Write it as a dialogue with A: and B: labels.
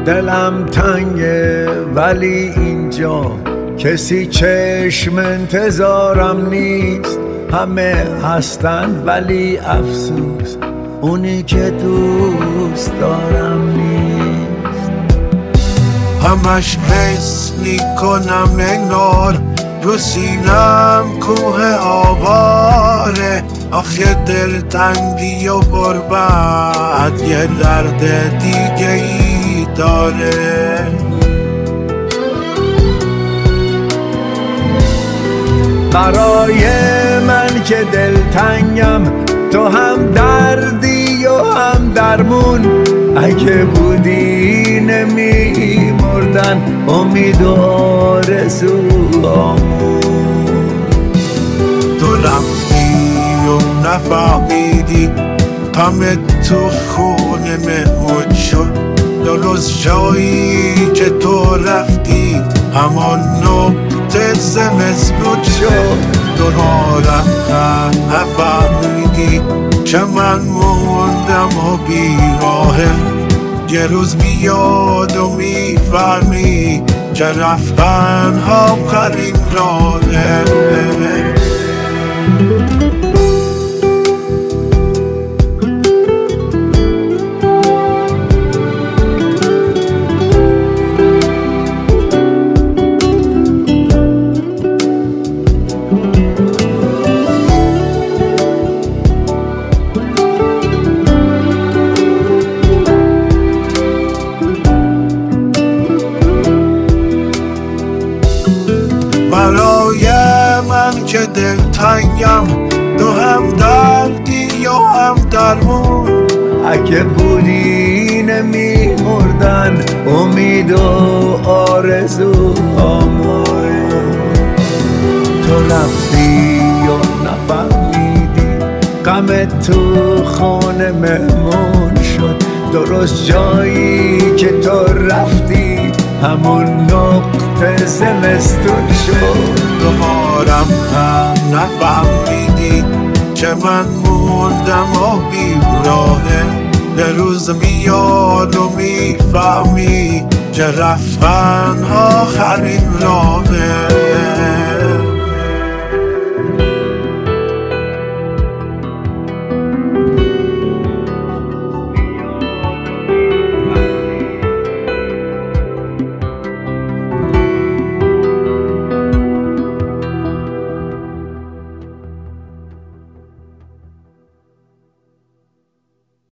A: دلم تنگه ولی اینجا کسی چشم انتظارم نیست. همه هستن ولی افسوس اونی که دوست دارم نیست.
B: همش حس میکنم انگار رو سینم کوه آواره. آخه دلتنگی و غربت یه درد دیگه ای داره.
A: برای من که دلتنگم تو هم دردی و هم درمون. اگه بودی نمی مردن امید و آرزوامون.
B: تو رفتی و نفهمیدی غم تو خونه مهمون شد. درست جایی که تو رفتی همان نقطه زمستون شد. دورارم نفهمیدی که من موندم و بیراهه. یه روز میاد و میفهمی که رفتن آخرین راهه. برای من که دلتنگم تو هم دردی و هم درمون.
A: اگه بودی نمی مردن امید و آرزوامون. تو رفتی و نفهمیدی غم تو خانه مهمون شد. درست جایی که تو رفتی همون نقطه زمستون شد.
B: دوبارم نفهمیدی که من موندم و بیراهه. یه روز میاد و میفهمی که رفتن آخرین راهه.